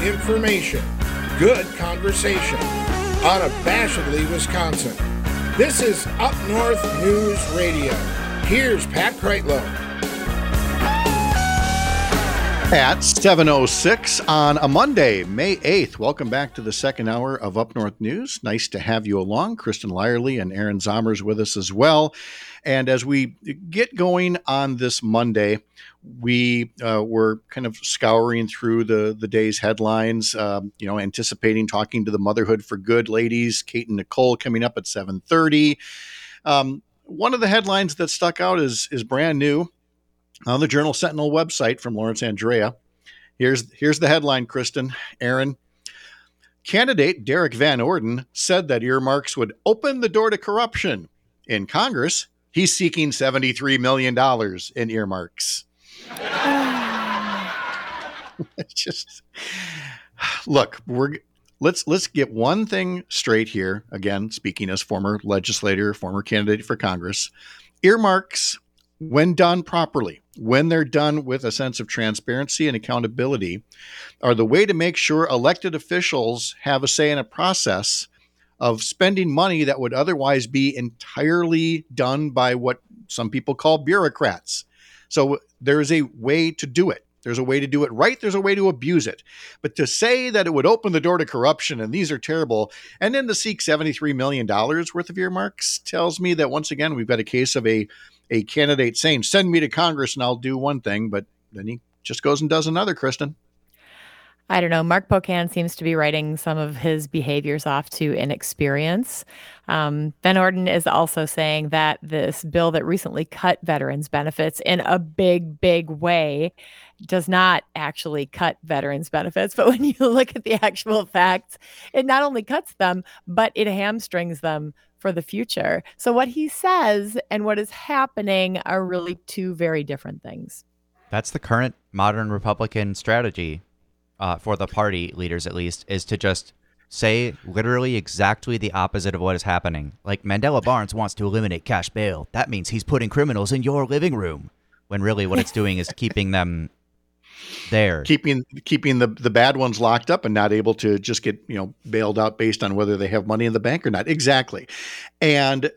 information, good conversation. Unabashedly Wisconsin. This is Up North News Radio. Here's Pat Kreitlow. At 7:06 on a Monday, May 8th. Welcome back to the second hour of Up North News. Nice to have you along. Kristen Lyerly and Aaron Zommers with us as well. And as we get going on this Monday, we were kind of scouring through the day's headlines, anticipating talking to the Motherhood for Good ladies, Kate and Nicole, coming up at 7:30. One of the headlines that stuck out is brand new on the Journal Sentinel website from Lawrence Andrea. Here's the headline, Kristen, Aaron. Candidate Derek Van Orden said that earmarks would open the door to corruption. In Congress, he's seeking $73 million in earmarks. Just look, let's get one thing straight here. Again, speaking as former legislator, former candidate for Congress, earmarks, when done properly, when they're done with a sense of transparency and accountability, are the way to make sure elected officials have a say in a process of spending money that would otherwise be entirely done by what some people call bureaucrats. So there is a way to do it. There's a way to do it right. There's a way to abuse it. But to say that it would open the door to corruption and these are terrible, and then to seek $73 million worth of earmarks tells me that once again, we've got a case of a candidate saying, send me to Congress and I'll do one thing, but then he just goes and does another, Kristen. I don't know. Mark Pocan seems to be writing some of his behaviors off to inexperience. Van Orden is also saying that this bill that recently cut veterans' benefits in a big, big way does not actually cut veterans' benefits. But when you look at the actual facts, it not only cuts them, but it hamstrings them for the future. So what he says and what is happening are really two very different things. That's the current modern Republican strategy. For the party leaders, at least, is to just say literally exactly the opposite of what is happening. Like, Mandela Barnes wants to eliminate cash bail. That means he's putting criminals in your living room. When really what it's doing is keeping them there. Keeping the bad ones locked up and not able to just get, bailed out based on whether they have money in the bank or not. Exactly. And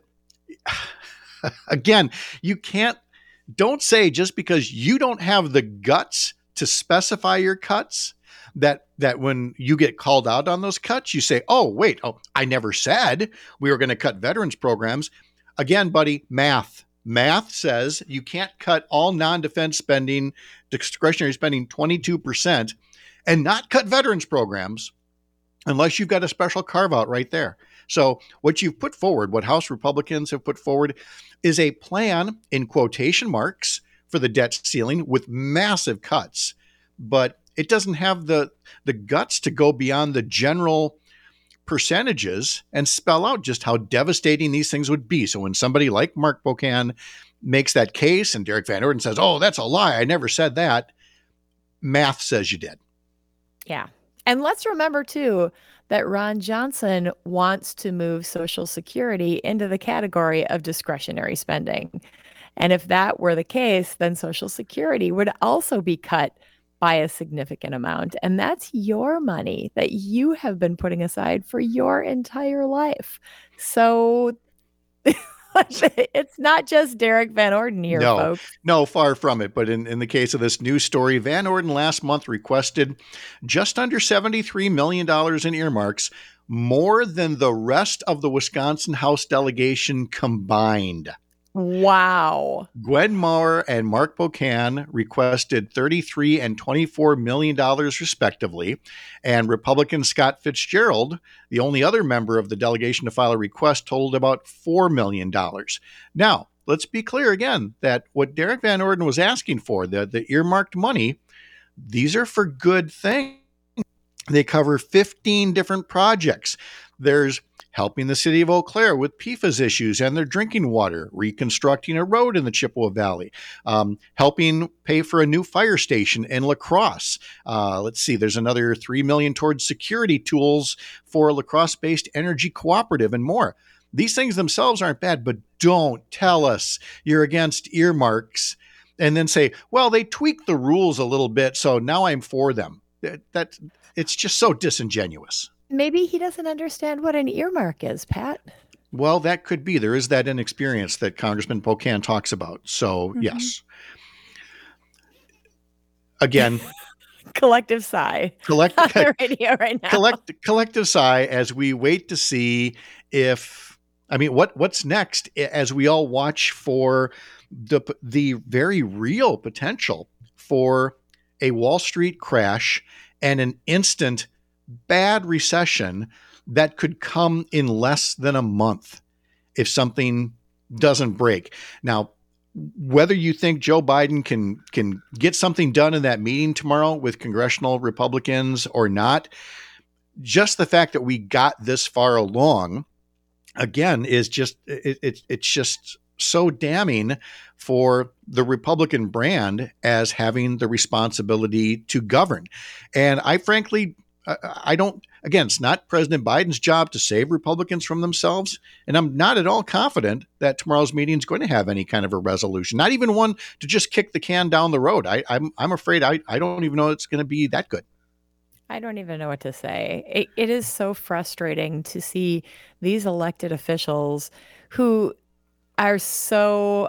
again, don't say just because you don't have the guts to specify your cuts, that when you get called out on those cuts, you say, I never said we were going to cut veterans programs. Again, buddy, math says you can't cut all non-defense spending, discretionary spending 22%, and not cut veterans programs unless you've got a special carve out right there. So what you've put forward, what House Republicans have put forward, is a plan in quotation marks for the debt ceiling with massive cuts, but it doesn't have the guts to go beyond the general percentages and spell out just how devastating these things would be. So when somebody like Mark Pocan makes that case and Derek Van Orden says, that's a lie, I never said that, math says you did. Yeah. And let's remember, too, that Ron Johnson wants to move Social Security into the category of discretionary spending. And if that were the case, then Social Security would also be cut by a significant amount. And that's your money that you have been putting aside for your entire life. So it's not just Derek Van Orden here, folks. No, far from it. But in the case of this news story, Van Orden last month requested just under $73 million in earmarks, more than the rest of the Wisconsin House delegation combined. Wow. Gwen Moore and Mark Pocan requested $33 and $24 million respectively. And Republican Scott Fitzgerald, the only other member of the delegation to file a request, totaled about $4 million. Now, let's be clear again that what Derek Van Orden was asking for, the earmarked money, these are for good things. They cover 15 different projects. There's helping the city of Eau Claire with PFAS issues and their drinking water, reconstructing a road in the Chippewa Valley, helping pay for a new fire station in La Crosse. Let's see, there's another $3 million towards security tools for a La Crosse-based energy cooperative and more. These things themselves aren't bad, but don't tell us you're against earmarks and then say, well, they tweaked the rules a little bit, so now I'm for them. That it's just so disingenuous. Maybe he doesn't understand what an earmark is, Pat. Well, that could be. There is that inexperience that Congressman Pocan talks about. So, yes. Again, collective sigh on the radio right now. Collective sigh as we wait to see what's next as we all watch for the very real potential for a Wall Street crash and an instant bad recession that could come in less than a month if something doesn't break. Now, whether you think Joe Biden can get something done in that meeting tomorrow with congressional Republicans or not, just the fact that we got this far along, again, is just it's just so damning for the Republican brand as having the responsibility to govern. And I frankly, I don't, again, it's not President Biden's job to save Republicans from themselves. And I'm not at all confident that tomorrow's meeting is going to have any kind of a resolution, not even one to just kick the can down the road. I'm afraid I don't even know it's going to be that good. I don't even know what to say. It is so frustrating to see these elected officials who are so,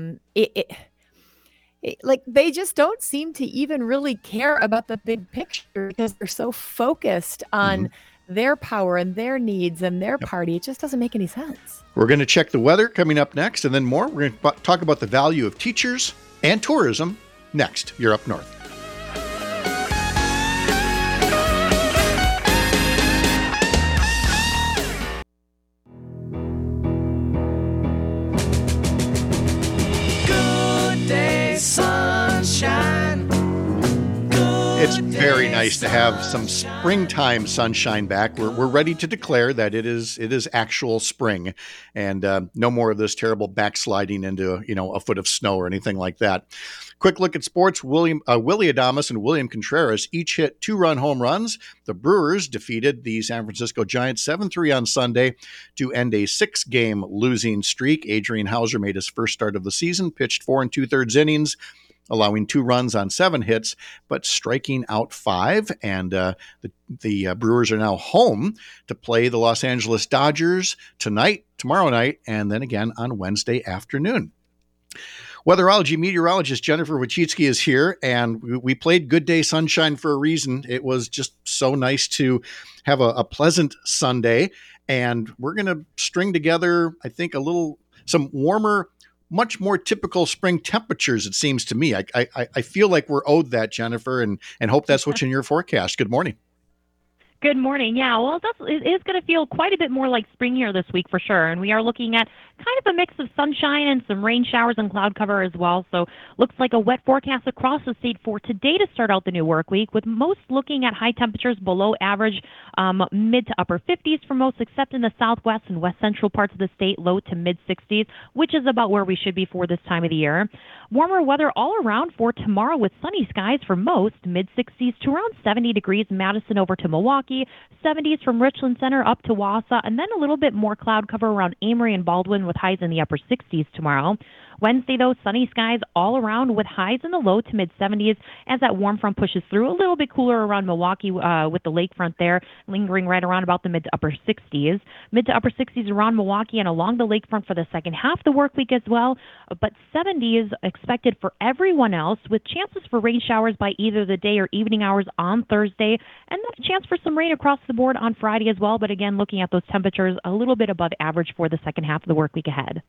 like they just don't seem to even really care about the big picture because they're so focused on their power and their needs and their party. It just doesn't make any sense. We're going to check the weather coming up next and then more. We're going to talk about the value of teachers and tourism next. You're Up North. It's very nice to have some springtime sunshine back. We're ready to declare that it is actual spring, and no more of this terrible backsliding into a foot of snow or anything like that. Quick look at sports. Willie Adames and William Contreras each hit 2-run home runs. The Brewers defeated the San Francisco Giants 7-3 on Sunday to end a 6-game losing streak. Adrian Hauser made his first start of the season, pitched 4 2/3 innings, allowing 2 runs on 7 hits, but striking out 5. And the Brewers are now home to play the Los Angeles Dodgers tomorrow night, and then again on Wednesday afternoon. Weatherology meteorologist Jennifer Wojcicki is here, and we played Good Day Sunshine for a reason. It was just so nice to have a pleasant Sunday, and we're going to string together, I think, some warmer, much more typical spring temperatures, it seems to me. I feel like we're owed that, Jennifer, and hope that's what's in your forecast. Good morning. Good morning. Yeah, well, it is going to feel quite a bit more like spring here this week for sure. And we are looking at kind of a mix of sunshine and some rain showers and cloud cover as well. So looks like a wet forecast across the state for today to start out the new work week, with most looking at high temperatures below average, mid to upper 50s for most, except in the southwest and west central parts of the state, low to mid 60s, which is about where we should be for this time of the year. Warmer weather all around for tomorrow with sunny skies for most, mid 60s to around 70 degrees Madison over to Milwaukee, 70s from Richland Center up to Wausau, and then a little bit more cloud cover around Amory and Baldwin with highs in the upper 60s tomorrow. Wednesday, though, sunny skies all around with highs in the low to mid 70s as that warm front pushes through. A little bit cooler around Milwaukee with the lakefront there, lingering right around about the mid to upper 60s. Mid to upper 60s around Milwaukee and along the lakefront for the second half of the work week as well. But 70s expected for everyone else, with chances for rain showers by either the day or evening hours on Thursday, and a chance for some rain across the board on Friday as well. But again, looking at those temperatures a little bit above average for the second half of the work week ahead.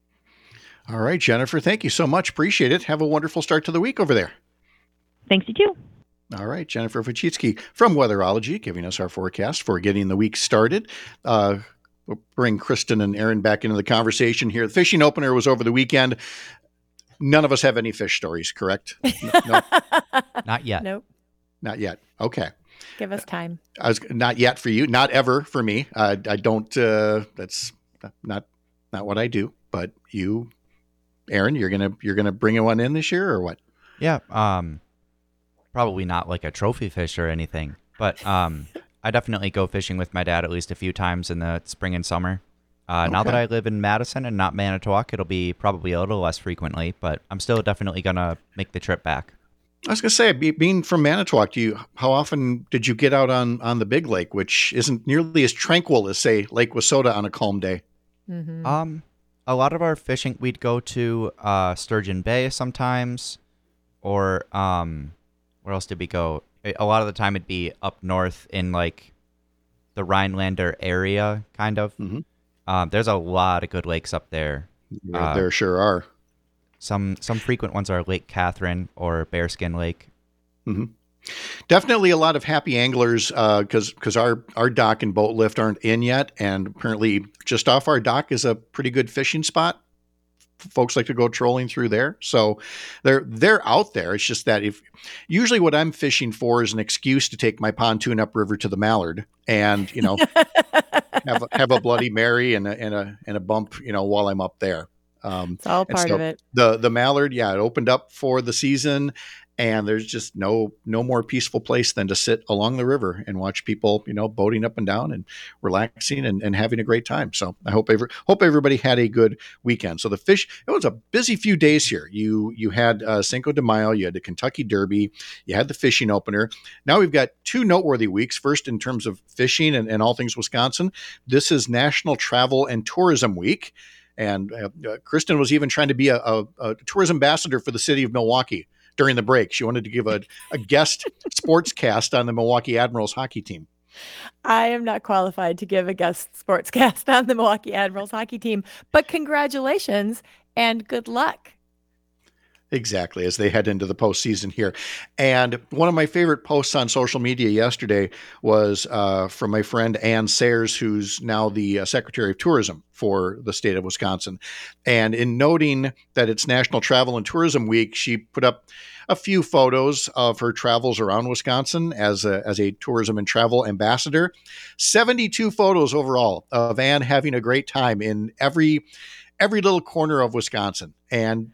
All right, Jennifer, thank you so much. Appreciate it. Have a wonderful start to the week over there. Thanks, you too. All right, Jennifer Wojcicki from Weatherology giving us our forecast for getting the week started. We'll bring Kristen and Aaron back into the conversation here. The fishing opener was over the weekend. None of us have any fish stories, correct? No. Not yet. Nope. Not yet. Okay. Give us time. Not yet for you. Not ever for me. I don't. That's not what I do. But you, Aaron, you're gonna bring one in this year or what? Yeah. Probably not like a trophy fish or anything, but I definitely go fishing with my dad at least a few times in the spring and summer. Now that I live in Madison and not Manitowoc, it'll be probably a little less frequently, but I'm still definitely gonna make the trip back. I was going to say, being from Manitowoc, how often did you get out on the big lake, which isn't nearly as tranquil as, say, Lake Wissota on a calm day? Mm-hmm. A lot of our fishing, we'd go to Sturgeon Bay sometimes, or where else did we go? A lot of the time it'd be up north in like the Rhinelander area, kind of. Mm-hmm. There's a lot of good lakes up there. There sure are. Some frequent ones are Lake Catherine or Bearskin Lake. Mm-hmm. Definitely a lot of happy anglers because our dock and boat lift aren't in yet, and apparently just off our dock is a pretty good fishing spot. Folks like to go trolling through there, so they're out there. It's just that usually what I'm fishing for is an excuse to take my pontoon upriver to the Mallard, and have a Bloody Mary and a bump, while I'm up there. It's all part of it. The Mallard, it opened up for the season, and there's just no more peaceful place than to sit along the river and watch people, boating up and down and relaxing and having a great time. So I hope everybody had a good weekend. So it was a busy few days here. You had Cinco de Mayo, you had the Kentucky Derby, you had the fishing opener. Now we've got two noteworthy weeks. First, in terms of fishing and all things Wisconsin, this is National Travel and Tourism Week. And Kristen was even trying to be a tourism ambassador for the city of Milwaukee during the break. She wanted to give a guest sports cast on the Milwaukee Admirals hockey team. I am not qualified to give a guest sports cast on the Milwaukee Admirals hockey team, but congratulations and good luck. Exactly, as they head into the postseason here. And one of my favorite posts on social media yesterday was from my friend Ann Sayers, who's now the Secretary of Tourism for the state of Wisconsin. And in noting that it's National Travel and Tourism Week, she put up a few photos of her travels around Wisconsin as a tourism and travel ambassador. 72 photos overall of Ann having a great time in every little corner of Wisconsin. And,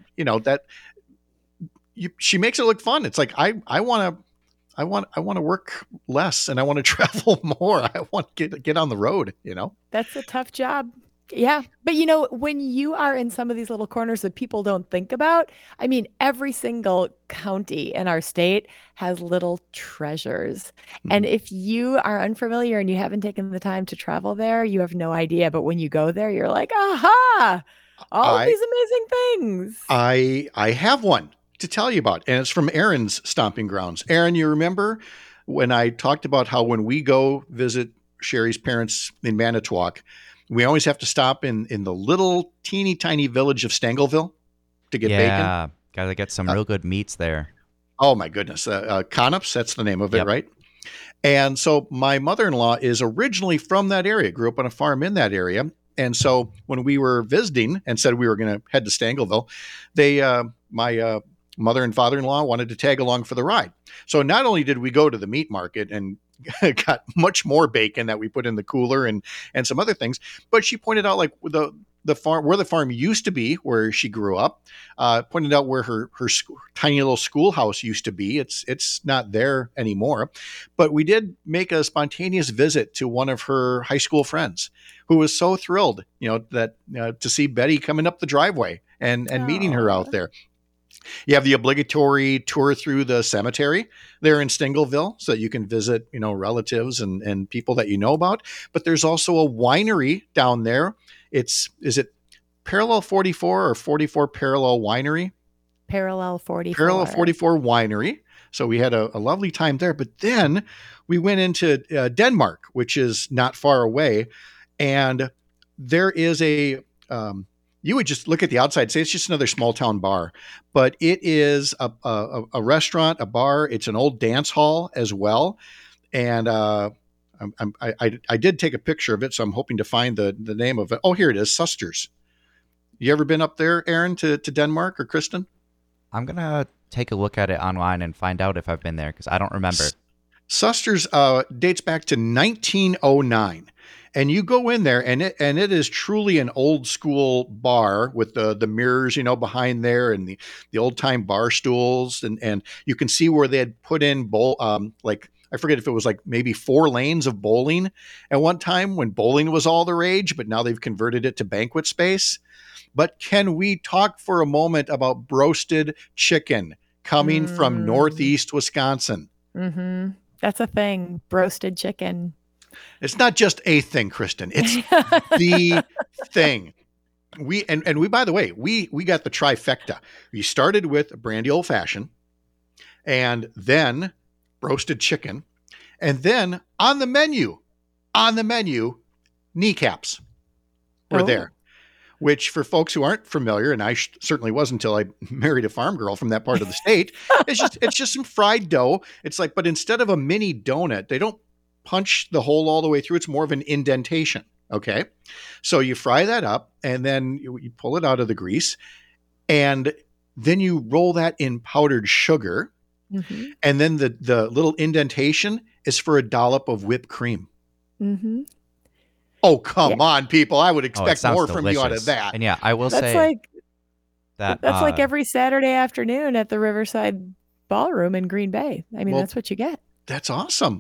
she makes it look fun. It's like, I want to work less and I want to travel more. I want to get on the road, That's a tough job. Yeah. But when you are in some of these little corners that people don't think about, I mean, every single county in our state has little treasures. Mm-hmm. And if you are unfamiliar and you haven't taken the time to travel there, you have no idea. But when you go there, you're like, aha, all of these amazing things. I have one to tell you about, and it's from Aaron's stomping grounds. Aaron, you remember when I talked about how when we go visit Sherry's parents in Manitowoc, we always have to stop in the little teeny tiny village of Stangleville to get bacon? Yeah, gotta get some real good meats there. Oh my goodness. Conops, that's the name of it, right? And so my mother-in-law is originally from that area, grew up on a farm in that area. And so when we were visiting and said we were going to head to Stangleville, my mother and father-in-law wanted to tag along for the ride. So not only did we go to the meat market and got much more bacon that we put in the cooler and some other things, but she pointed out like the farm, where the farm used to be, where she grew up, pointed out where her tiny little schoolhouse used to be. It's not there anymore, but we did make a spontaneous visit to one of her high school friends who was so thrilled, that to see Betty coming up the driveway and meeting her out there. You have the obligatory tour through the cemetery there in Stangleville so that you can visit, relatives and people that you know about. But there's also a winery down there. Is it Parallel 44 or 44 Parallel Winery? Parallel 44. Parallel 44 Winery. So we had a lovely time there. But then we went into Denmark, which is not far away. And there is you would just look at the outside and say it's just another small town bar, but it is a restaurant, a bar. It's an old dance hall as well. And I did take a picture of it, so I'm hoping to find the name of it. Oh, here it is, Susters. You ever been up there, Aaron, to Denmark, or Kristen? I'm going to take a look at it online and find out if I've been there, because I don't remember. Susters dates back to 1909. And you go in there, and it is truly an old school bar with the mirrors, behind there, and the old time bar stools, and you can see where they had put in I forget if it was like maybe 4 lanes of bowling at one time when bowling was all the rage, but now they've converted it to banquet space. But can we talk for a moment about broasted chicken, coming from Northeast Wisconsin. Mm-hmm. That's a thing. Roasted chicken. It's not just a thing, Kristen. It's the thing. We by the way, we got the trifecta. We started with a brandy old fashioned, and then roasted chicken, and then on the menu, kneecaps were there. Which, for folks who aren't familiar, and I certainly wasn't until I married a farm girl from that part of the state, it's just some fried dough. It's like, but instead of a mini donut, they don't punch the hole all the way through. It's more of an indentation. Okay, so you fry that up, and then you pull it out of the grease, and then you roll that in powdered sugar, and then the little indentation is for a dollop of whipped cream. Mm-hmm. Oh, come on, people. I would expect more from delicious. you out of that. And yeah, I will That's say that's like every Saturday afternoon at the Riverside Ballroom in Green Bay. I mean, that's what you get. That's awesome.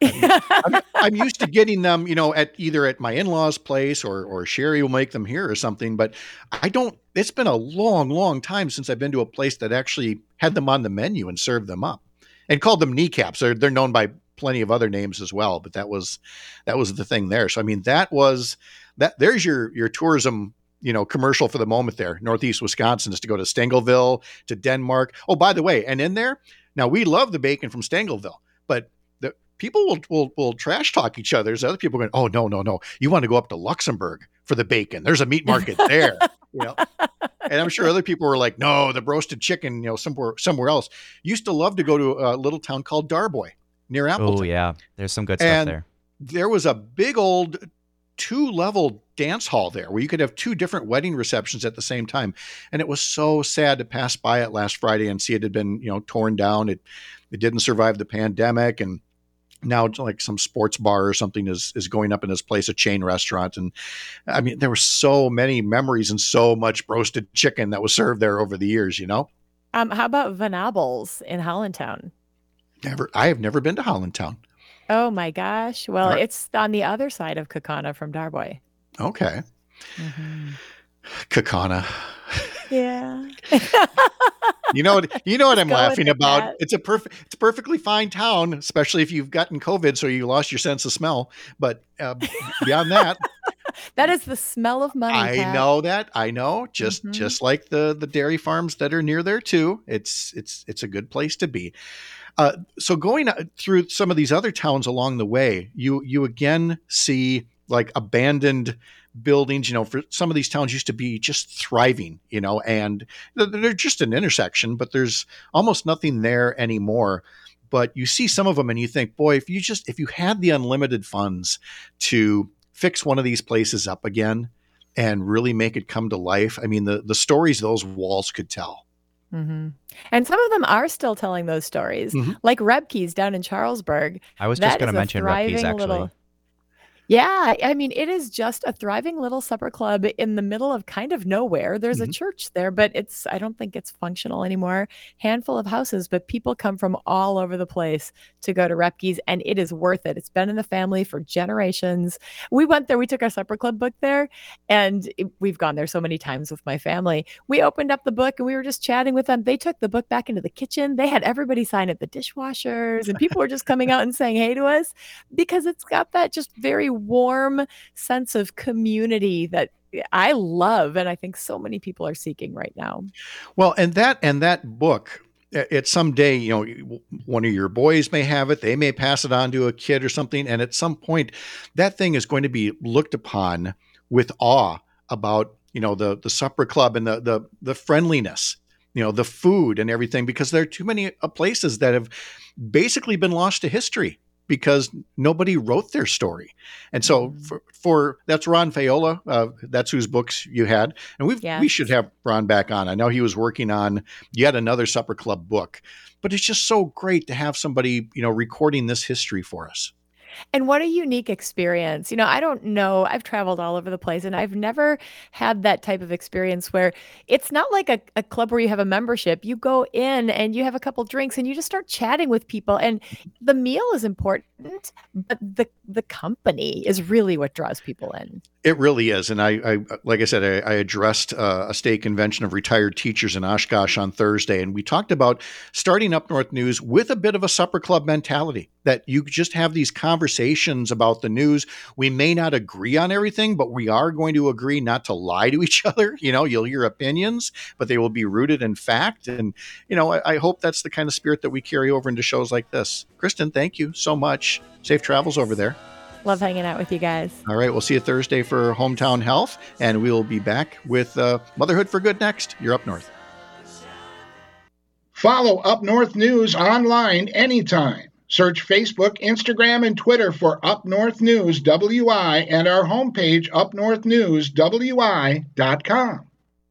I'm used to getting them, at either at my in-laws' place or Sherry will make them here or something, but it's been a long, long time since I've been to a place that actually had them on the menu and served them up and called them kneecaps. They're known by plenty of other names as well, but that was the thing there. So, I mean, there's your tourism, commercial for the moment there. Northeast Wisconsin is to go to Stengelville, to Denmark. Oh, by the way, and in there, now we love the bacon from Stengelville, but the people will trash talk each other. There's other people going, oh, no. You want to go up to Luxembourg for the bacon. There's a meat market there, And I'm sure other people were like, no, the roasted chicken, somewhere else. Used to love to go to a little town called Darboy near Appleton. Oh, yeah. There's some good stuff there. There was a big old 2-level dance hall there where you could have 2 different wedding receptions at the same time. And it was so sad to pass by it last Friday and see it had been, torn down. It didn't survive the pandemic. And now like some sports bar or something is going up in this place, a chain restaurant. And I mean, there were so many memories and so much roasted chicken that was served there over the years, How about Venables in Hollandtown? I have never been to Hollandtown. Oh my gosh. Well, it's on the other side of Kaukauna from Darboy. Okay. Kaukauna. Yeah. You know what I'm laughing about? It's a perfectly fine town, especially if you've gotten COVID, so you lost your sense of smell. But beyond that, that is the smell of money. I know that. I know. Just like the dairy farms that are near there too. It's a good place to be. So going through some of these other towns along the way, you again see like abandoned buildings. For some of these towns used to be just thriving, and they're just an intersection, but there's almost nothing there anymore. But you see some of them and you think, boy, if you had the unlimited funds to fix one of these places up again and really make it come to life, I mean, the stories those walls could tell. Mm-hmm. And some of them are still telling those stories, like Rebke's down in Charlesburg. I was just going to mention Rebke's actually. Yeah, I mean, it is just a thriving little supper club in the middle of kind of nowhere. There's a church there, but I don't think it's functional anymore. Handful of houses, but people come from all over the place to go to Repke's, and it is worth it. It's been in the family for generations. We went there, we took our supper club book there, and we've gone there so many times with my family. We opened up the book and we were just chatting with them. They took the book back into the kitchen. They had everybody sign at the dishwashers, and people were just coming out and saying hey to us because it's got that just very warm sense of community that I love, and I think so many people are seeking right now. Well, and that book, at someday, one of your boys may have it. They may pass it on to a kid or something, and at some point, that thing is going to be looked upon with awe about the supper club and the friendliness, the food and everything, because there are too many places that have basically been lost to history because nobody wrote their story. And so for that's Ron Faiola, that's whose books you had. And we should have Ron back on. I know he was working on yet another supper club book, but it's just so great to have somebody, recording this history for us. And what a unique experience. I don't know. I've traveled all over the place and I've never had that type of experience where it's not like a club where you have a membership. You go in and you have a couple drinks and you just start chatting with people. And the meal is important, but the company is really what draws people in. It really is. And I like I said, I addressed a state convention of retired teachers in Oshkosh on Thursday, and we talked about starting Up North News with a bit of a supper club mentality, that you just have these conversations about the news. We may not agree on everything, but we are going to agree not to lie to each other. You'll hear opinions, but they will be rooted in fact. And, I hope that's the kind of spirit that we carry over into shows like this. Kristen, thank you so much. Safe travels over there. Love hanging out with you guys. All right. We'll see you Thursday for Hometown Health, and we will be back with Motherhood for Good next. You're Up North. Follow Up North News online anytime. Search Facebook, Instagram, and Twitter for Up North News WI and our homepage, upnorthnewswi.com.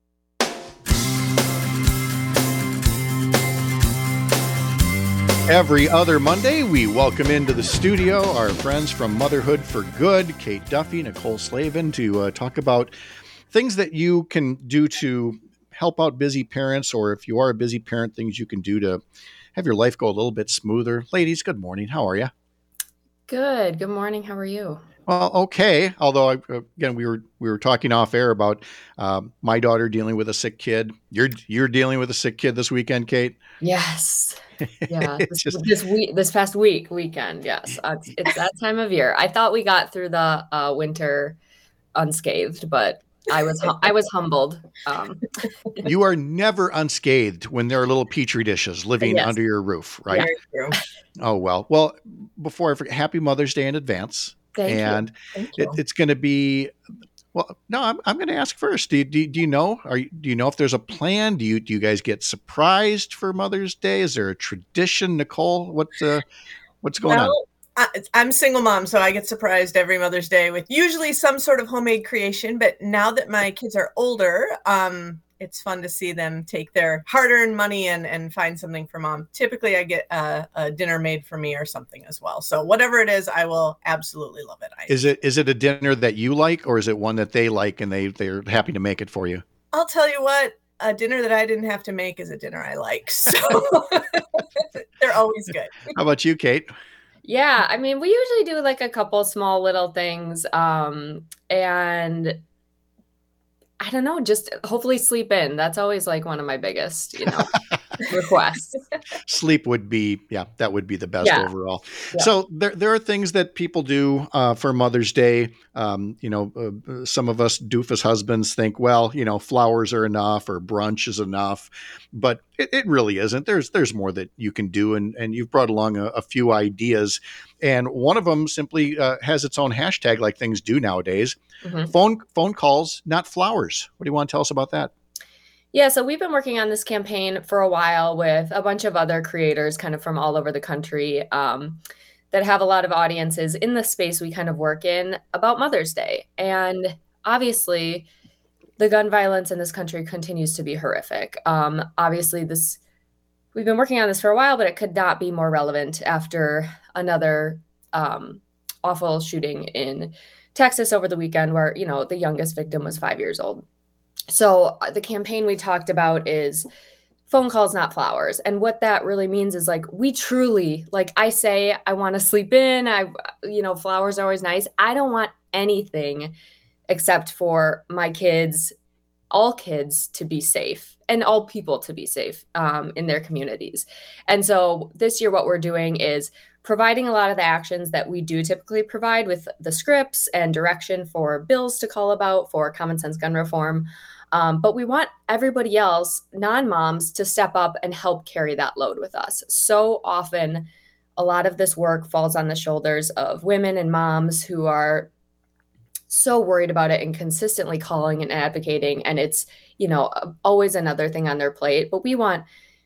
Every other Monday, we welcome into the studio our friends from Motherhood for Good, Kate Duffy, Nicole Slavin, to talk about things that you can do to help out busy parents, or if you are a busy parent, things you can do to have your life go a little bit smoother. Ladies, good morning. How are you? Good. Good morning. How are you? Well, okay. Although, again, we were talking off air about my daughter dealing with a sick kid. You're dealing with a sick kid this weekend, Kate. Yes. Yeah. This past weekend. Yes. It's that time of year. I thought we got through the winter unscathed, but I was humbled. You are never unscathed when there are little petri dishes living under your roof, right? Very true. Oh, well. Well, before I forget, happy Mother's Day in advance. Thank you. It's going to be, well, no, I'm going to ask first. Do you know? Do you know if there's a plan? Do you guys get surprised for Mother's Day? Is there a tradition, Nicole? What's going on? I'm single mom, so I get surprised every Mother's Day with usually some sort of homemade creation. But now that my kids are older, it's fun to see them take their hard-earned money and find something for mom. Typically, I get a dinner made for me or something as well. So whatever it is, I will absolutely love it. Is it a dinner that you like, or is it one that they like and they're happy to make it for you? I'll tell you what, a dinner that I didn't have to make is a dinner I like. So they're always good. How about you, Kate? Yeah, I mean, we usually do like a couple small little things, and I don't know, just hopefully sleep in. That's always like one of my biggest, requests. Sleep would be, that would be the best overall. Yeah. So there are things that people do for Mother's Day. Some of us doofus husbands think, well, flowers are enough or brunch is enough, but it really isn't. There's more that you can do, and you've brought along a few ideas, and one of them simply has its own hashtag, like things do nowadays. Mm-hmm. Phone calls, not flowers. What do you want to tell us about that? Yeah, so we've been working on this campaign for a while with a bunch of other creators kind of from all over the country that have a lot of audiences in the space we kind of work in about Mother's Day. And obviously, the gun violence in this country continues to be horrific. Obviously, we've been working on this for a while, but it could not be more relevant after another awful shooting in Texas over the weekend where, the youngest victim was 5 years old. So the campaign we talked about is phone calls, not flowers. And what that really means is we truly, I say, I want to sleep in. Flowers are always nice. I don't want anything except for my kids, all kids to be safe and all people to be safe in their communities. And so this year, what we're doing is providing a lot of the actions that we do typically provide with the scripts and direction for bills to call about for common sense gun reform. But we want everybody else, non-moms, to step up and help carry that load with us. So often, a lot of this work falls on the shoulders of women and moms who are so worried about it and consistently calling and advocating. And it's, always another thing on their plate. But we want,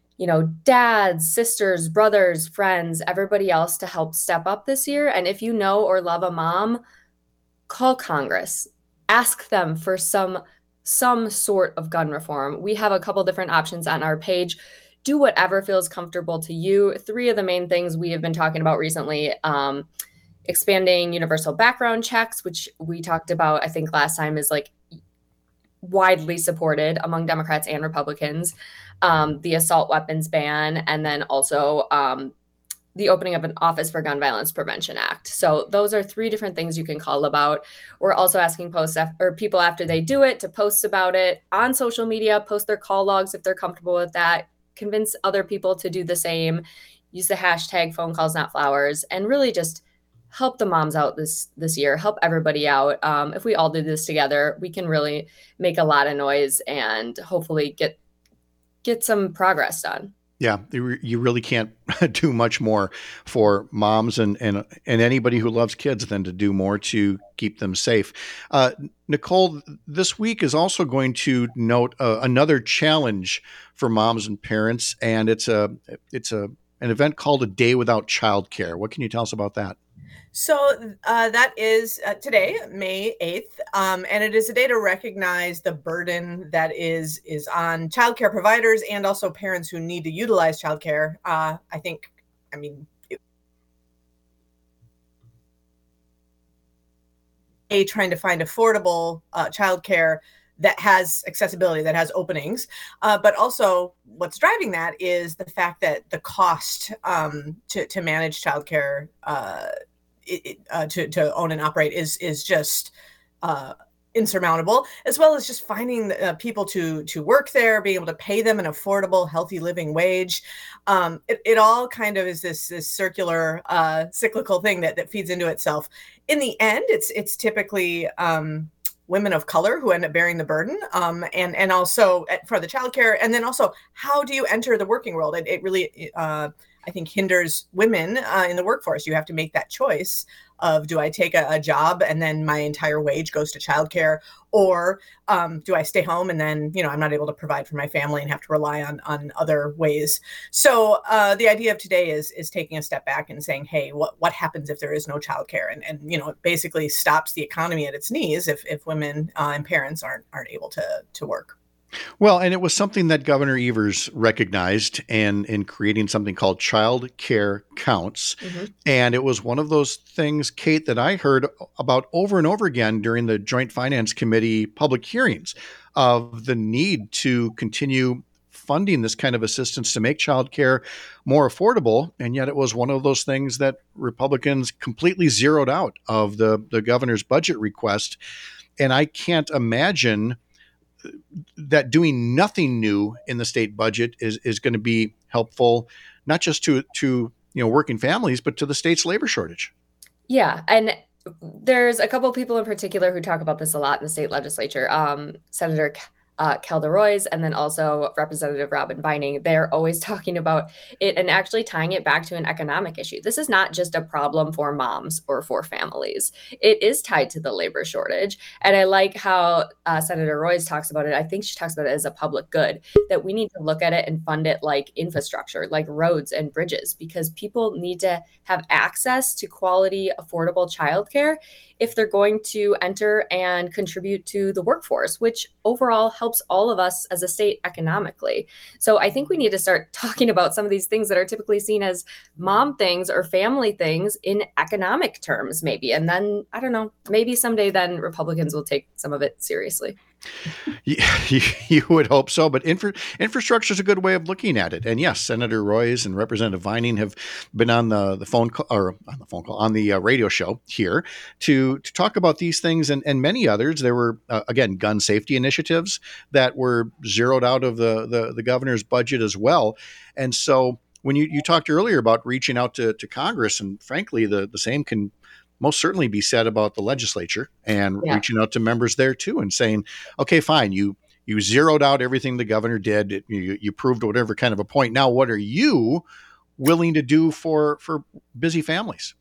dads, sisters, brothers, friends, everybody else to help step up this year. And if you know or love a mom, call Congress. Ask them for some sort of gun reform. We have a couple different options on our page. Do whatever feels comfortable to you. 3 of the main things we have been talking about recently expanding universal background checks, which we talked about, I think last time, is like widely supported among Democrats and Republicans. The assault weapons ban, and then also the opening of an Office for Gun Violence Prevention Act. So those are 3 different things you can call about. We're also asking people after they do it to post about it on social media, post their call logs if they're comfortable with that, convince other people to do the same, use the hashtag phone calls not flowers, and really just help the moms out this year, help everybody out. If we all do this together, we can really make a lot of noise and hopefully get some progress done. Yeah, you really can't do much more for moms and anybody who loves kids than to do more to keep them safe. Nicole, this week is also going to note another challenge for moms and parents, and it's an event called A Day Without Childcare. What can you tell us about that? So that is today, May 8th, and it is a day to recognize the burden that is on childcare providers and also parents who need to utilize childcare. Trying to find affordable childcare that has accessibility, that has openings, but also what's driving that is the fact that the cost to manage childcare to own and operate is just insurmountable, as well as just finding people to work there, being able to pay them an affordable, healthy living wage. It all kind of is this circular, cyclical thing that feeds into itself. In the end, it's typically women of color who end up bearing the burden, and also for the childcare, and then also how do you enter the working world? It really I think hinders women in the workforce. You have to make that choice of, do I take a job and then my entire wage goes to childcare, or do I stay home and then, I'm not able to provide for my family and have to rely on other ways. So the idea of today is taking a step back and saying, hey, what happens if there is no childcare? And it basically stops the economy at its knees if women and parents aren't able to work. Well, and it was something that Governor Evers recognized in creating something called Child Care Counts. Mm-hmm. And it was one of those things, Kate, that I heard about over and over again during the Joint Finance Committee public hearings of the need to continue funding this kind of assistance to make childcare more affordable. And yet it was one of those things that Republicans completely zeroed out of the governor's budget request. And I can't imagine that doing nothing new in the state budget is going to be helpful, not just to working families, but to the state's labor shortage. Yeah, and there's a couple of people in particular who talk about this a lot in the state legislature. Senator Calderoy's, and then also Representative Robin Vining. They're always talking about it and actually tying it back to an economic issue. This is not just a problem for moms or for families. It is tied to the labor shortage. And I like how Senator Royce talks about it. I think she talks about it as a public good, that we need to look at it and fund it like infrastructure, like roads and bridges, because people need to have access to quality, affordable childcare if they're going to enter and contribute to the workforce, which overall helps all of us as a state economically. So I think we need to start talking about some of these things that are typically seen as mom things or family things in economic terms, maybe. And then, I don't know, maybe someday then Republicans will take some of it seriously. You would hope so, but infrastructure is a good way of looking at it. And yes, Senator Royce and Representative Vining have been on the phone call, or on the radio show here to talk about these things and many others. There were again gun safety initiatives that were zeroed out of the governor's budget as well. And so when you talked earlier about reaching out to Congress, and frankly, the same can most certainly be said about the legislature and reaching out to members there too and saying, okay, fine, you zeroed out everything the governor did. You proved whatever kind of a point. Now, what are you willing to do for busy families?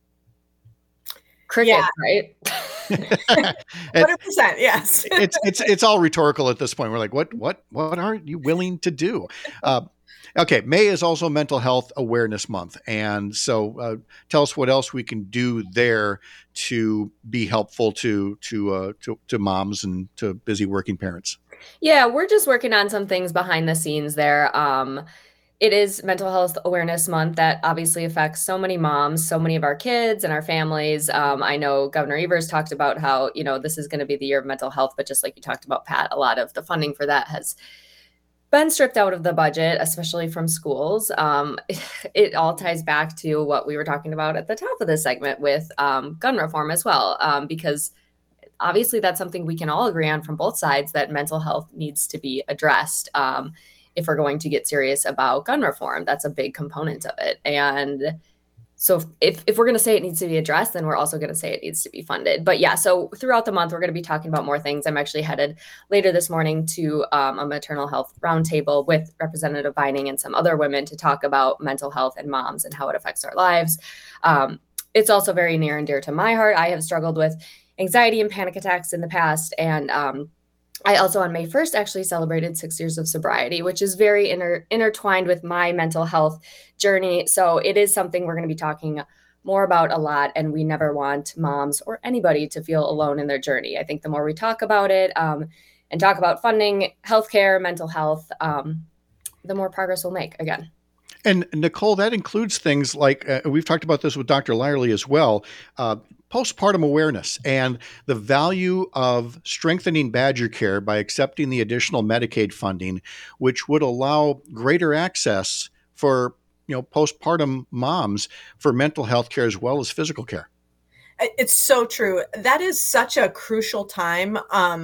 Cricket, right? 100%, yes. It's all rhetorical at this point. We're like, what are you willing to do? Okay, May is also Mental Health Awareness Month, and so tell us what else we can do there to be helpful to moms and to busy working parents. Yeah, we're just working on some things behind the scenes there. it is Mental Health Awareness Month that obviously affects so many moms, so many of our kids and our families. I know Governor Evers talked about how, this is going to be the year of mental health, but just like you talked about, Pat, a lot of the funding for that has been stripped out of the budget, especially from schools. It all ties back to what we were talking about at the top of this segment with gun reform as well, because obviously that's something we can all agree on from both sides, that mental health needs to be addressed. If we're going to get serious about gun reform, that's a big component of it. And so if we're going to say it needs to be addressed, then we're also going to say it needs to be funded. But yeah, so throughout the month, we're going to be talking about more things. I'm actually headed later this morning to a maternal health roundtable with Representative Vining and some other women to talk about mental health and moms and how it affects our lives. It's also very near and dear to my heart. I have struggled with anxiety and panic attacks in the past. And I also on May 1st actually celebrated 6 years of sobriety, which is very intertwined with my mental health journey. So it is something we're going to be talking more about a lot, and we never want moms or anybody to feel alone in their journey. I think the more we talk about it and talk about funding healthcare, mental health, the more progress we'll make again. And Nicole, that includes things like, we've talked about this with Dr. Lyerly as well, postpartum awareness and the value of strengthening Badger Care by accepting the additional Medicaid funding, which would allow greater access for, postpartum moms for mental health care as well as physical care. It's so true. That is such a crucial time.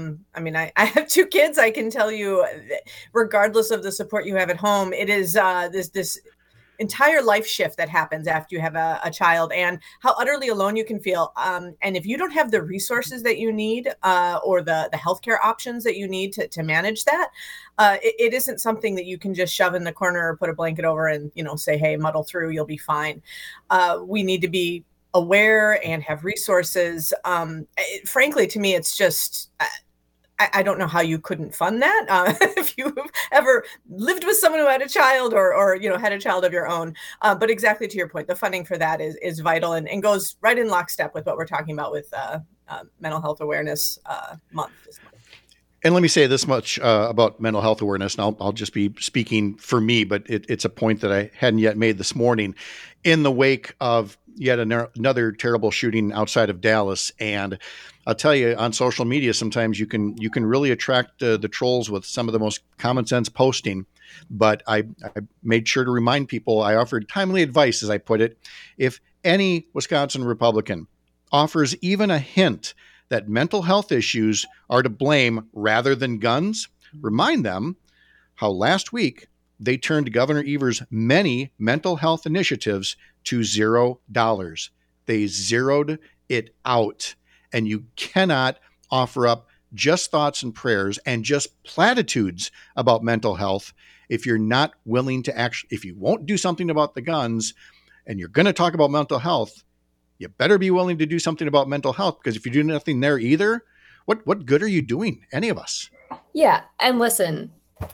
I have 2 kids. I can tell you, regardless of the support you have at home, it is this entire life shift that happens after you have a child, and how utterly alone you can feel. And if you don't have the resources that you need or the healthcare options that you need to manage that, it isn't something that you can just shove in the corner or put a blanket over and, say, hey, muddle through, you'll be fine. We need to be aware and have resources. Frankly, to me, it's just, I don't know how you couldn't fund that if you've ever lived with someone who had a child or had a child of your own. But exactly to your point, the funding for that is vital and goes right in lockstep with what we're talking about with Mental Health Awareness Month this month. And let me say this much about mental health awareness, and I'll just be speaking for me, but it's a point that I hadn't yet made this morning. In the wake of yet another terrible shooting outside of Dallas, and I'll tell you, on social media, sometimes you can really attract the trolls with some of the most common sense posting. But I made sure to remind people, I offered timely advice, as I put it. If any Wisconsin Republican offers even a hint that mental health issues are to blame rather than guns, remind them how last week they turned Governor Evers' many mental health initiatives to $0. They zeroed it out. And you cannot offer up just thoughts and prayers and just platitudes about mental health if you're not willing to if you won't do something about the guns and you're going to talk about mental health, you better be willing to do something about mental health, because if you do nothing there either, what good are you doing, any of us? Yeah. And listen,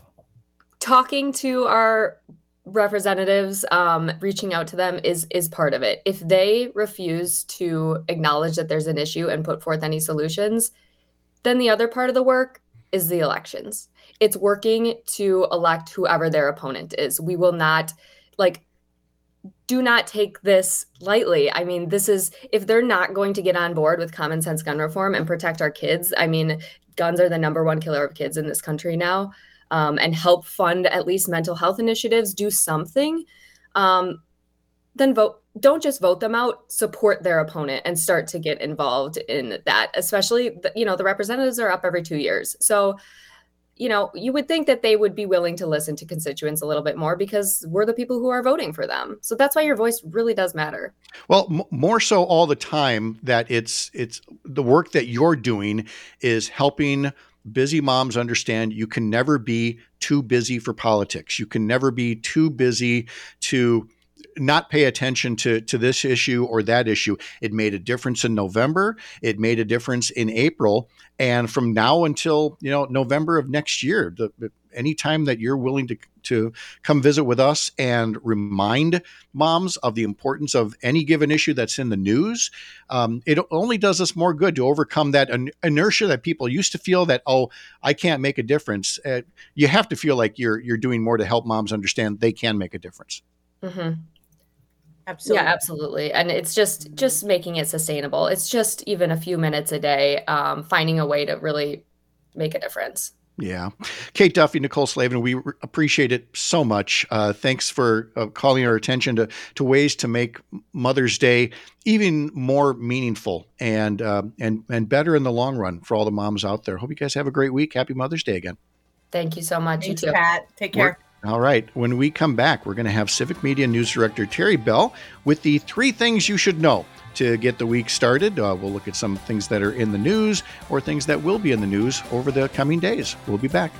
talking to our representatives, reaching out to them is part of it. If they refuse to acknowledge that there's an issue and put forth any solutions, then the other part of the work is the elections. It's working to elect whoever their opponent is. We will not, do not take this lightly. I mean, if they're not going to get on board with common sense gun reform and protect our kids, guns are the #1 killer of kids in this country now. And help fund at least mental health initiatives, do something, then vote. Don't just vote them out, support their opponent and start to get involved in that. Especially, the representatives are up every 2 years. So, you would think that they would be willing to listen to constituents a little bit more, because we're the people who are voting for them. So that's why your voice really does matter. Well, more so all the time, that it's the work that you're doing is helping busy moms understand you can never be too busy for politics. You can never be too busy to not pay attention to this issue or that issue. It made a difference in November. It made a difference in April. And from now until, November of next year, anytime that you're willing to to come visit with us and remind moms of the importance of any given issue that's in the news. It only does us more good to overcome that inertia that people used to feel that, oh, I can't make a difference. You have to feel like you're doing more to help moms understand they can make a difference. Mm-hmm. Absolutely. Yeah, absolutely. And it's just making it sustainable. It's just even a few minutes a day, finding a way to really make a difference. Yeah. Kate Duffy, Nicole Slavin, we appreciate it so much. Thanks for calling our attention to ways to make Mother's Day even more meaningful and better in the long run for all the moms out there. Hope you guys have a great week. Happy Mother's Day again. Thank you so much. Thanks, You too. Pat. Take care. All right. When we come back, we're going to have Civic Media News Director Terry Bell with the 3 things you should know to get the week started. We'll look at some things that are in the news or things that will be in the news over the coming days. We'll be back.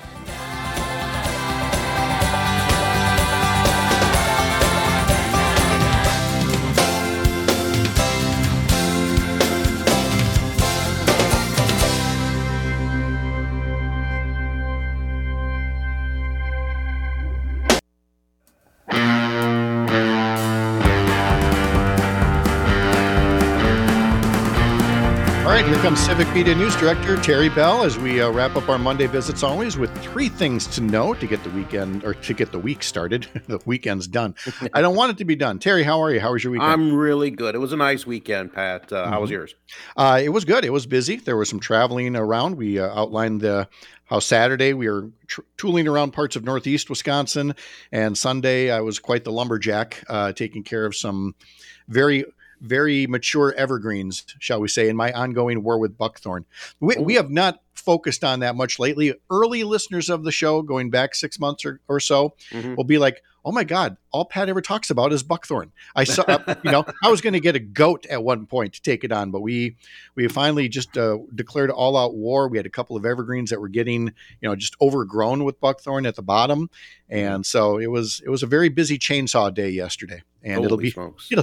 Here comes Civic Media News Director Terry Bell as we wrap up our Monday visits always with 3 things to know to get the weekend or to get the week started. The weekend's done. I don't want it to be done. Terry, how are you? How was your weekend? I'm really good. It was a nice weekend, Pat. How was yours? It was good. It was busy. There was some traveling around. We outlined how Saturday we were tooling around parts of Northeast Wisconsin, and Sunday I was quite the lumberjack, taking care of some very mature evergreens, shall we say, in my ongoing war with buckthorn. We have not focused on that much lately. Early listeners of the show, going back 6 months or so, will be like, oh my God, all Pat ever talks about is buckthorn. I saw, I was going to get a goat at one point to take it on, but we finally just declared all out war. We had a couple of evergreens that were getting, just overgrown with buckthorn at the bottom. And so it was a very busy chainsaw day yesterday. And it'll be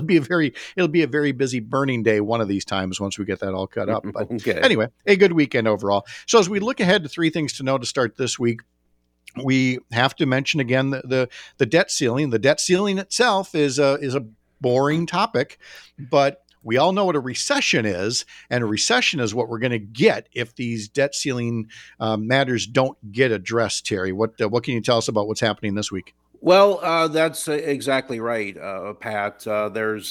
a very busy burning day one of these times once we get that all cut up. But Anyway, a good weekend overall. So as we look ahead to 3 things to know to start this week, we have to mention again the debt ceiling. The debt ceiling itself is a boring topic, but we all know what a recession is, and a recession is what we're going to get if these debt ceiling matters don't get addressed. Terry, what can you tell us about what's happening this week? Well, that's exactly right, Pat. There's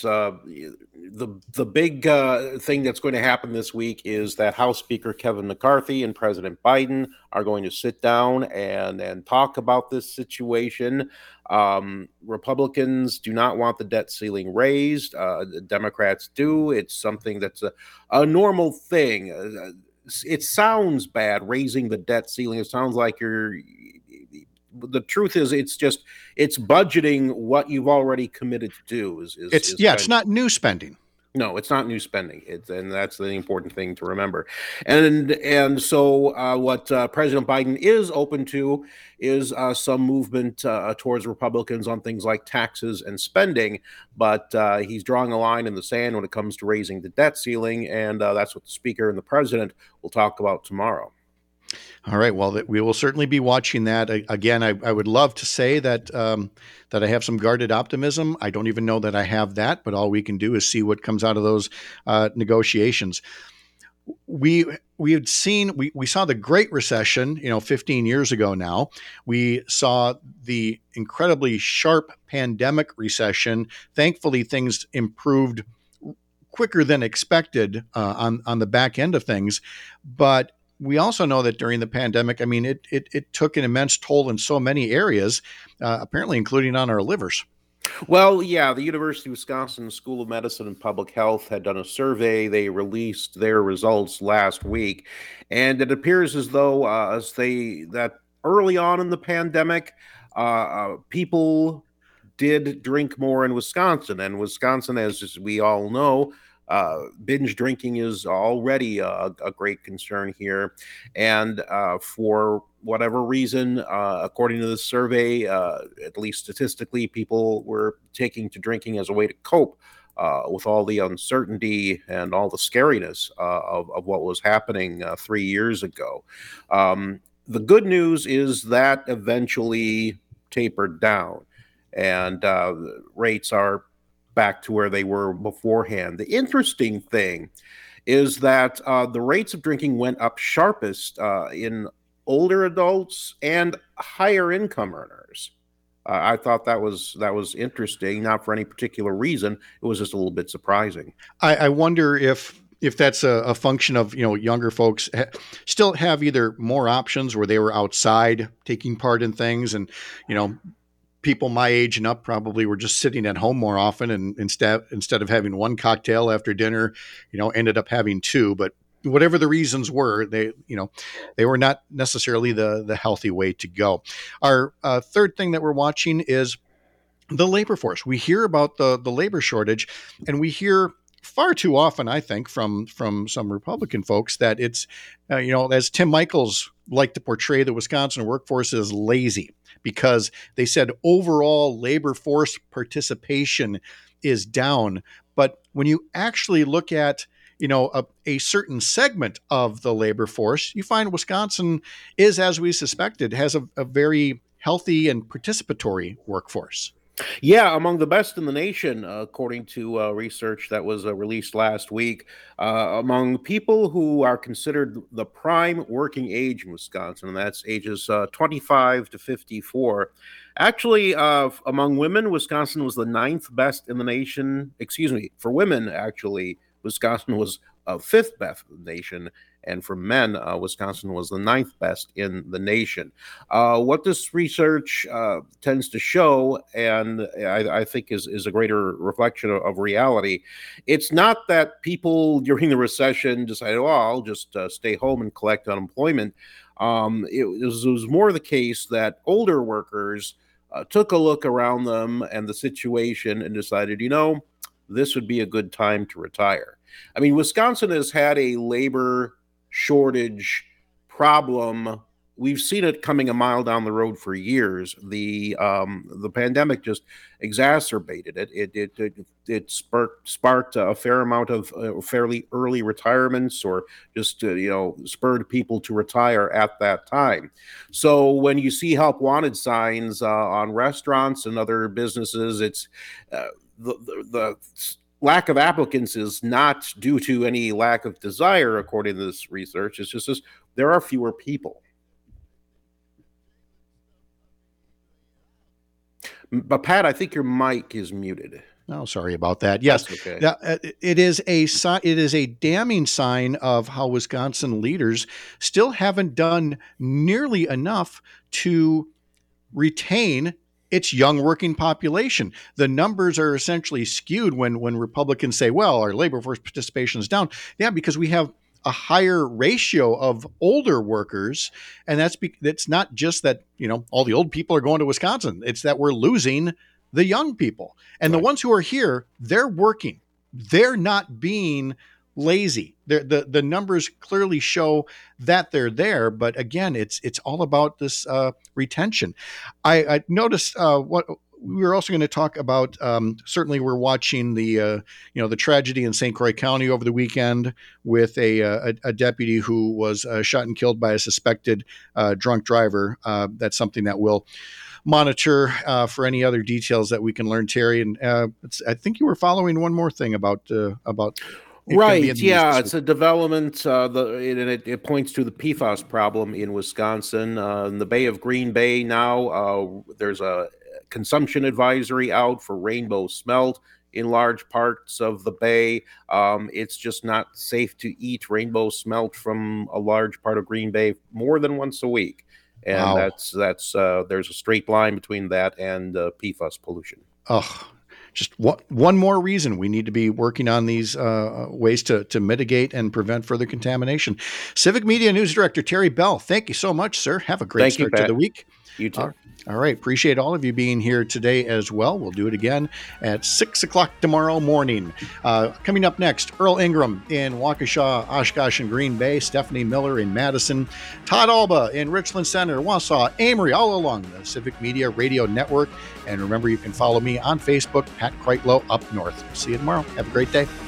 the big thing that's going to happen this week is that House Speaker Kevin McCarthy and President Biden are going to sit down and talk about this situation. Republicans do not want the debt ceiling raised. The Democrats do. It's something that's a normal thing. It sounds bad, raising the debt ceiling. It sounds like the truth is it's budgeting what you've already committed to do. It's not new spending. No, it's not new spending. And that's the important thing to remember. And so what President Biden is open to is some movement towards Republicans on things like taxes and spending, but he's drawing a line in the sand when it comes to raising the debt ceiling, and that's what the Speaker and the President will talk about tomorrow. All right. Well, we will certainly be watching that. Again, I would love to say that that I have some guarded optimism. I don't even know that I have that, but all we can do is see what comes out of those negotiations. We saw the Great Recession, 15 years ago now. We saw the incredibly sharp pandemic recession. Thankfully, things improved quicker than expected on the back end of things, but we also know that during the pandemic, it took an immense toll in so many areas, apparently including on our livers. Well, yeah, the University of Wisconsin School of Medicine and Public Health had done a survey. They released their results last week, and it appears as though that early on in the pandemic, people did drink more in Wisconsin. And Wisconsin, as we all know, binge drinking is already a great concern here. And for whatever reason, according to the survey, at least statistically, people were taking to drinking as a way to cope with all the uncertainty and all the scariness of what was happening 3 years ago. The good news is that eventually tapered down, and rates are back to where they were beforehand. The interesting thing is that the rates of drinking went up sharpest in older adults and higher income earners. I thought that was interesting, not for any particular reason. It was just a little bit surprising. I wonder if that's a function of, younger folks still have either more options where they were outside taking part in things, and, people my age and up probably were just sitting at home more often, and instead of having one cocktail after dinner, ended up having two. But whatever the reasons were, they were not necessarily the healthy way to go. Our third thing that we're watching is the labor force. We hear about the labor shortage, and we hear far too often, I think, from some Republican folks that it's, as Tim Michels liked to portray the Wisconsin workforce as lazy, because they said overall labor force participation is down. But when you actually look at, a certain segment of the labor force, you find Wisconsin is, as we suspected, has a very healthy and participatory workforce. Yeah, among the best in the nation, according to research that was released last week. Among people who are considered the prime working age in Wisconsin, and that's ages 25 to 54. Actually, among women, Wisconsin was the 9th best in the nation. Excuse me, for women, actually, Wisconsin was 5th best in the nation. And for men, Wisconsin was the 9th best in the nation. What this research tends to show, and I think is a greater reflection of reality, it's not that people during the recession decided, I'll just stay home and collect unemployment. It was more the case that older workers took a look around them and the situation and decided, this would be a good time to retire. I mean, Wisconsin has had a labor shortage problem. We've seen it coming a mile down the road for years. The pandemic just exacerbated it. It sparked a fair amount of fairly early retirements, or just spurred people to retire at that time. So when you see help wanted signs on restaurants and other businesses, it's the lack of applicants is not due to any lack of desire, according to this research. It's just there are fewer people. But Pat, I think your mic is muted. Oh, sorry about that. Yes, okay. It is a damning sign of how Wisconsin leaders still haven't done nearly enough to retain its young working population. The numbers are essentially skewed when Republicans say, well, our labor force participation is down. Yeah, because we have a higher ratio of older workers. And that's not just that, all the old people are going to Wisconsin. It's that we're losing the young people. And right. The ones who are here, they're working. They're not being lazy. The numbers clearly show that they're there, but again, it's all about this retention. I noticed what we were also going to talk about. Certainly, we're watching the tragedy in St. Croix County over the weekend with a deputy who was shot and killed by a suspected drunk driver. That's something that we'll monitor for any other details that we can learn, Terry. And I think you were following one more thing about. Right. Yeah, it's a development. It points to the PFAS problem in Wisconsin. In the Bay of Green Bay now, there's a consumption advisory out for rainbow smelt in large parts of the bay. It's just not safe to eat rainbow smelt from a large part of Green Bay more than once a week. And wow. that's there's a straight line between that and PFAS pollution. Oh. Just one more reason we need to be working on these ways to mitigate and prevent further contamination. Civic Media News Director Terry Bell, thank you so much, sir. Have a great start to the week. You too. All right. Appreciate all of you being here today as well. We'll do it again at 6 o'clock tomorrow morning. Coming up next, Earl Ingram in Waukesha, Oshkosh, and Green Bay, Stephanie Miller in Madison, Todd Alba in Richland Center, Wausau, Amory, all along the Civic Media Radio Network. And remember, you can follow me on Facebook, Pat Kreitlow Up North. See you tomorrow. Have a great day.